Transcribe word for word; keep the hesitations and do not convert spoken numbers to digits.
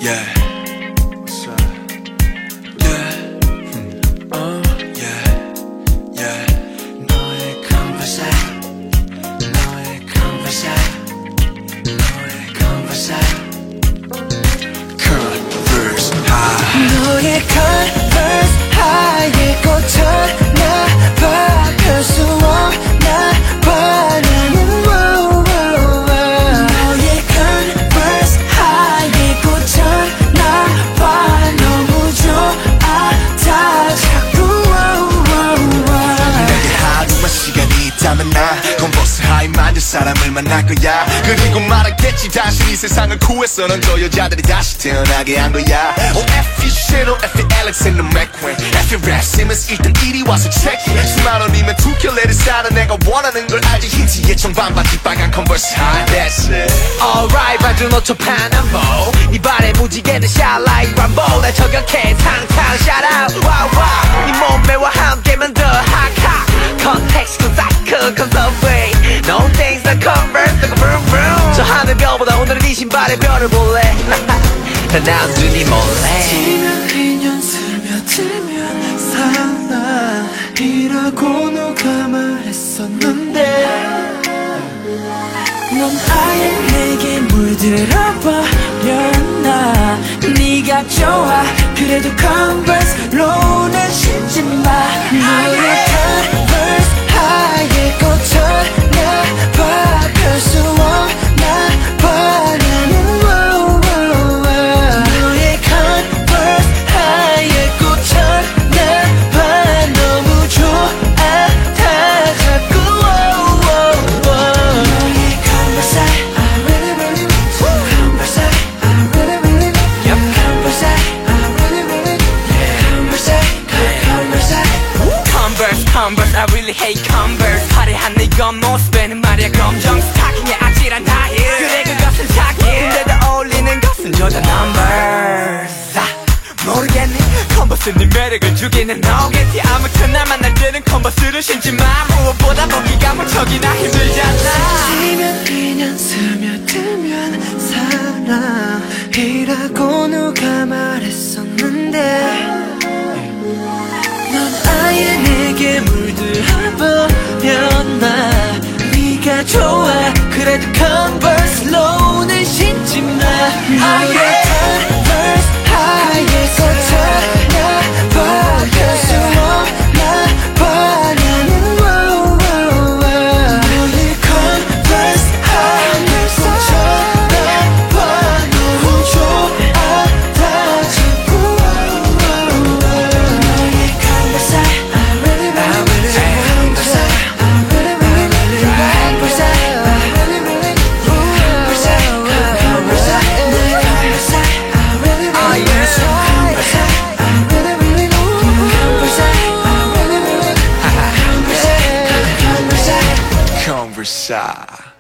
Yeah. What's up? Yeah. Hmm. Uh, yeah. Yeah. 너의 converse, 너의 converse, 너의 converse, converse high. 너의 converse high에 꽂혀나 봐. 별 수 없나 봐. 나는 컨버스 하이 만들 사람을 만날 거야. 그리고 말하겠지 다시 이 세상을 구했어. 넌 저 여자들이 다시 태어나게 한 거야. Oh F you Shadow, F you Alex and the McQueen, F you Rap Simmons 일단 이리 와서 체크해. 십만 원이면 두 켤레를 사는 내가 원하는 걸 알지. 흰티에 청반바지 빨간 컨버스 하이. That's it. Alright 봐준 오초 파남보 네 발에 무지개는 shine like Rambo. 날 저격해 탕탕 shout out wow wow. 네 몸매와 함께만 더 핫핫. Context cause I could cause the way no things that converse like a vroom vroom. 저 하늘별보다 오늘은 이 신발의 별을 볼래. 난 남준이 몰래. 지면 인연 스며들면 사랑이라고 누가 말했었는데 넌 아예 내게 물들어버렸나. 네가 좋아 그래도 Converse로는 신지 마. 너의 Converse 하얘 꽂혀나 봐. 별 수 없나 봐. 나는 너의 Converse 하얘 꽂혀나 봐. 너무 좋아 다 자꾸 너의 Converse I really really want to. Converse I really really want to. Converse I really really yeah. Converse Converse Converse Converse I really hate Converse. 화려한 네 겉모습에는 말이야 검정 스타킹에 아찔한 다힐. 그래 그것은 자기 근데도 어울리는 것은 여자 Numbers. 아, 모르겠니 컨버스 네 매력을 죽이는 너겠지. 아무튼 날 만날 때는 컨버스를 신지 마. 무엇보다 먹기가 무척이나 힘들잖아. 지면 인연 스며들면 사랑이라고 누가 말했었는데 넌 아예 내게 물들어버렸나. 네가 좋아 그래도 Converse로는 신지 마. 너의 Converse 하얘 꽂혀나 봐. 별 수 없나 봐. 나는 너의 Converse 하얘 꽂혀나 봐. 너무 좋아 다 자꾸 너의 Converse I really really want to. Converse I really really want to. Converse I really really Converse I Converse I Converse I really really want to. Converse I really really want to. Converse I really really Converse I Converse I Converse.